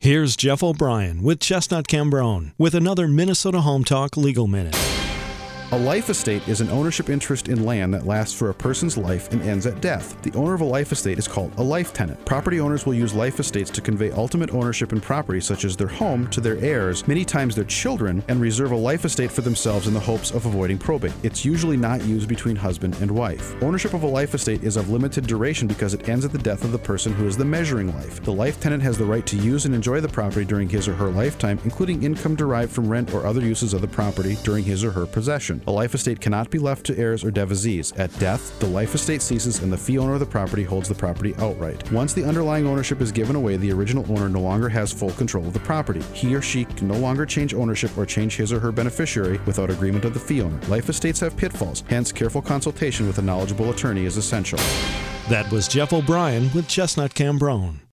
Here's Jeff O'Brien with Chestnut Cambrone with another Minnesota Home Talk Legal Minute. A life estate is an ownership interest in land that lasts for a person's life and ends at death. The owner of a life estate is called a life tenant. Property owners will use life estates to convey ultimate ownership in property such as their home to their heirs, many times their children, and reserve a life estate for themselves in the hopes of avoiding probate. It's usually not used between husband and wife. Ownership of a life estate is of limited duration because it ends at the death of the person who is the measuring life. The life tenant has the right to use and enjoy the property during his or her lifetime, including income derived from rent or other uses of the property during his or her possession. A life estate cannot be left to heirs or devisees. At death, the life estate ceases and the fee owner of the property holds the property outright. Once the underlying ownership is given away, the original owner no longer has full control of the property. He or she can no longer change ownership or change his or her beneficiary without agreement of the fee owner. Life estates have pitfalls, hence careful consultation with a knowledgeable attorney is essential. That was Jeff O'Brien with Chestnut Cambrone.